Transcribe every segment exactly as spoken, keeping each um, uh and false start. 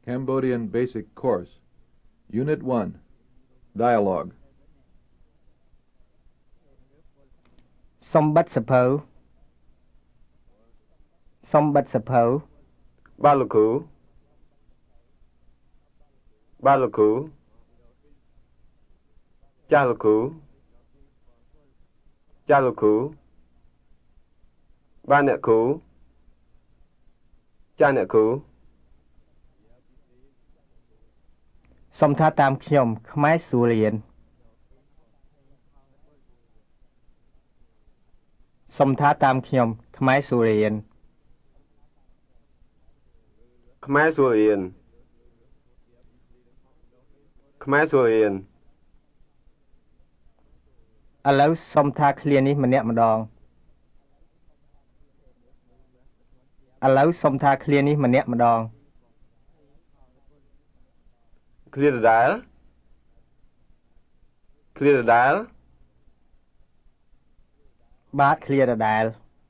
Cambodian Basic Course, Unit one, Dialogue. សំបត្តិសភៅសំបត្តិសភៅបាទលោកគ្រូបាទលោកគ្រូចាស់លោកគ្រូចាស់លោកគ្រូបាទអ្នកគ្រូចាស់អ្នកគ្រូសុំថាតាមខ្ញុំខ្មែរសួររៀនសុំថាតាមខ្ញុំខ្មែរសួររៀនខ្មែរសួររៀនខ្មែរសួររៀនឥឡូវសុំថាឃ្លានេះម្នាក់ម្ដងឥឡូវសុំថាឃ្លានេះម្នាក់ម្ដងឃ្លាដដែលឃ្លាដដែលបាទឃ្លាដដែល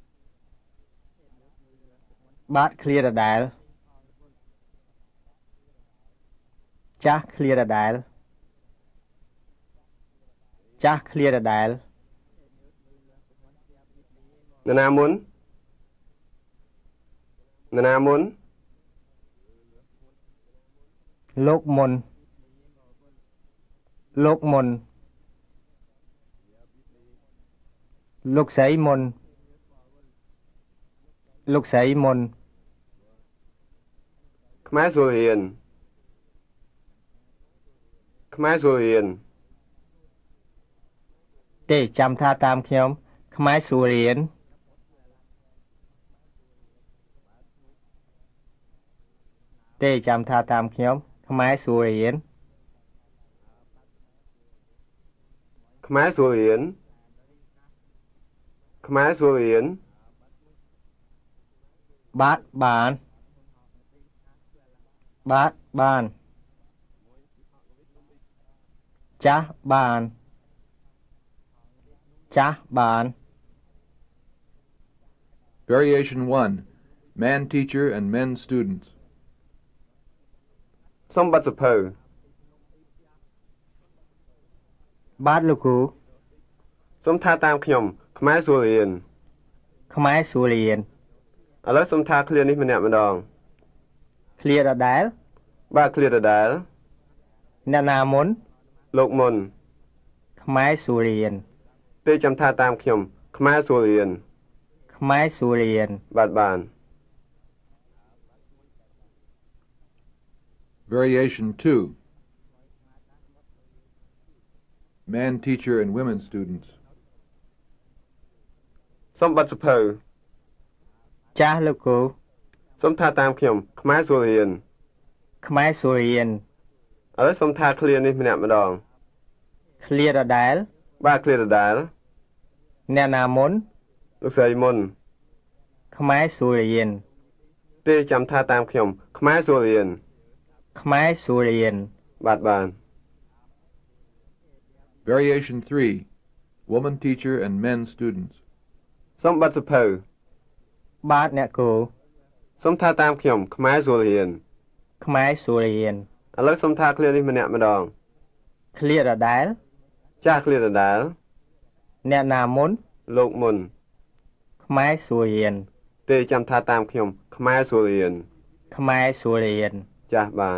បាទឃ្លាដដែលចាស់ឃ្លាដដែលចាស់ឃ្លាដដែលនរណាមុននរណាមុនលោកមុនលោកមុនលោកស្រីមុនលោកស្រីមុនខ្មែរសួររៀនខ្មែរសួររៀនទេចាំថាតាមខ្ញុំខ្មែរសួររៀនទេចាំថាតាមខ្ញុំខ្មែរសួររៀនខ្មែរសួររៀនខ្មែរសួររៀនបាទបានបាទបានចាស់បានចាស់បាន Variation one, Man Teacher and Men Students. សុំបត្តិសភៅបាទលោកគ្រូសុំថាតាមខ្ញុំខ្មែរសួររៀនខ្មែរសួររៀនឥឡូវសុំថាឃ្លានេះម្នាក់ម្ដងឃ្លាដដែលបាទឃ្លាដដែលអ្នកណាមុនលោកមុនខ្មែរសួររៀនទេចាំថាតាមខ្ញុំខ្មែរសួររៀនខ្មែរសួររៀនបាទបាន Variation two, Man Teacher and Women Students. សុំបត្តិសភៅចាស់លោកគ្រូសុំថាតាមខ្ញុំខ្មែរសួររៀនខ្មែរសួររៀនឥឡូវសុំថាឃ្លានេះម្នាក់ម្ដងឃ្លាដដែលបាទឃ្លាដដែលអ្នកណាមុនលោកស្រីមុនខ្មែរសួររៀនទេចាំថាតាមខ្ញុំខ្មែរសួររៀនខ្មែរសួររៀនបាទបាន Variation three, Woman Teacher and Men Students. សុំបត្តិសភៅបាទអ្នកគ្រូសុំថាតាមខ្ញុំខ្មែរសួររៀនខ្មែរសួររៀនឥឡូវសុំថាឃ្លានេះម្នាក់ម្ដងឃ្លាដដែលចាស់ឃ្លាដដែលអ្នកណាមុនលោកមុនខ្មែរសួររៀនទេចាំថាតាមខ្ញុំខ្មែរសួររៀនខ្មែរសួររៀនចាស់បាន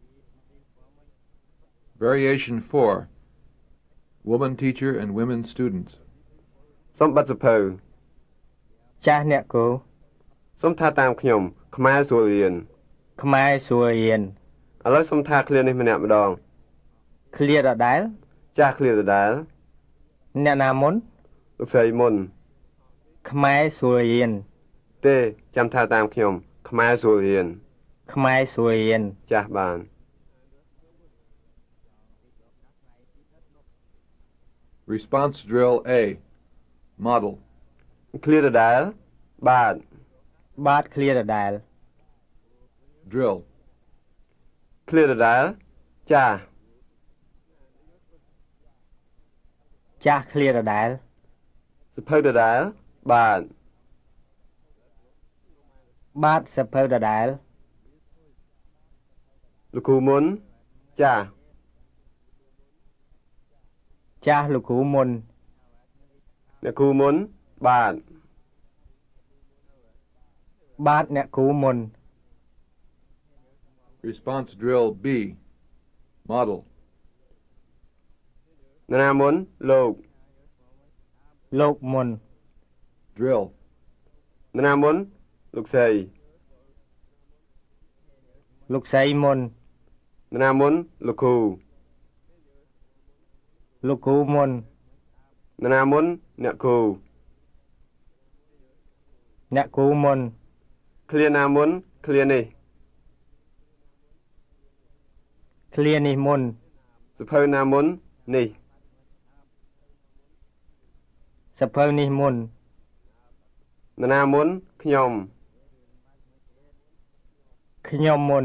Variation four, Woman Teacher and Women Students. សុំបត្តិសភៅចាស់អ្នកគ្រូសុំថាតាមខ្ញុំខ្មែរសួររៀនខ្មែរសួររៀនឥឡូវសុំថាឃ្លានេះម្នាក់ម្ដងឃ្លាដដែលចាស់ឃ្លាដដែលអ្នកណាមុនលោកស្រីមុនខ្មែរសួររៀនទេចាំថាតាមខ្ញុំខ្មែរសួររៀនខ្មែរសួររៀនចាស់បាន Response Drill A, Model. ឃ្លាដដែលបាទបាទឃ្លាដដែល Drill. ឃ្លាដដែលចាស់ចាស់ឃ្លាដដែលសភៅដដែលបាទបាទសភៅដដែលលោកគ្រូមុនចាស់ចាស់លោកគ្រូមុនអ្នកគ្រូមុនបាទបាទអ្នកគ្រូមុន Response drill B. Model. នរណាមុនលោកលោកមុន Drill. នរណាមុនលោកស្រីលោកស្រីមុននរណាមុនលោកគ្រូលោកគ្រូមុននរណាមុនអ្នកគ្រូអ្នកគ្រូមុនឃ្លាណាមុនឃ្លានេះឃ្លានេះមុនសភៅណាមុននេះសភៅនេះមុននរណាមុនខ្ញុំខ្ញុំមុន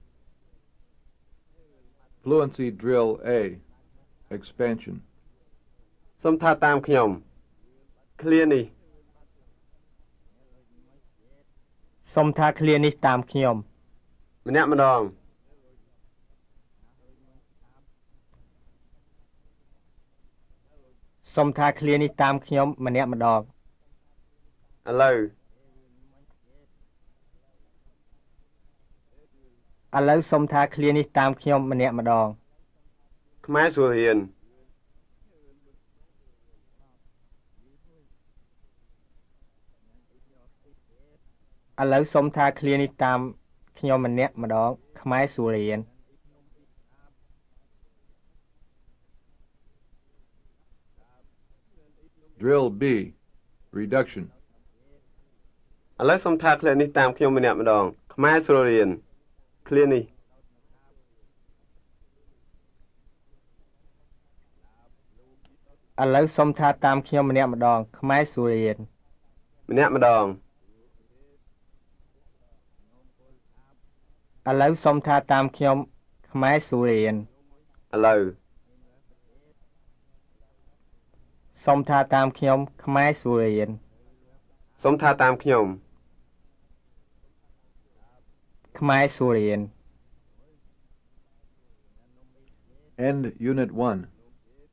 Fluency drill A. Expansion. សូមថាតាមខ្ញុំឃ្លានេះសូមថាឃ្លានេះតាមខ្ញុំម្នាក់ម្ដងសូមថាឃ្លានេះតាមខ្ញុំម្នាក់ម្ដងឥឡូវឥឡូវសូមថាឃ្លានេះតាមខ្ញុំម្នាក់ម្ដងខ្មែរសួររៀនឥឡូវសូមថាឃ្លានេះតាមខ្ញុំម្នាក់ម្ដងខ្មែរសួររៀន Drill B. Reduction. ឥឡូវសូមថាឃ្លានេះតាមខ្ញុំម្នាក់ម្ដងខ្មែរសួររៀនឃ្លានេះឥឡូវសូមថាតាមខ្ញុំម្នាក់ម្ដងខ្មែរសួររៀនម្នាក់ម្ដងឥឡូវសូមថាតាមខ្ញុំខ្មែរសួររៀនឥឡូវសូមថាតាមខ្ញុំខ្មែរសួររៀនសូមថាតាមខ្ញុំខ្មែរសួររៀន End Unit one.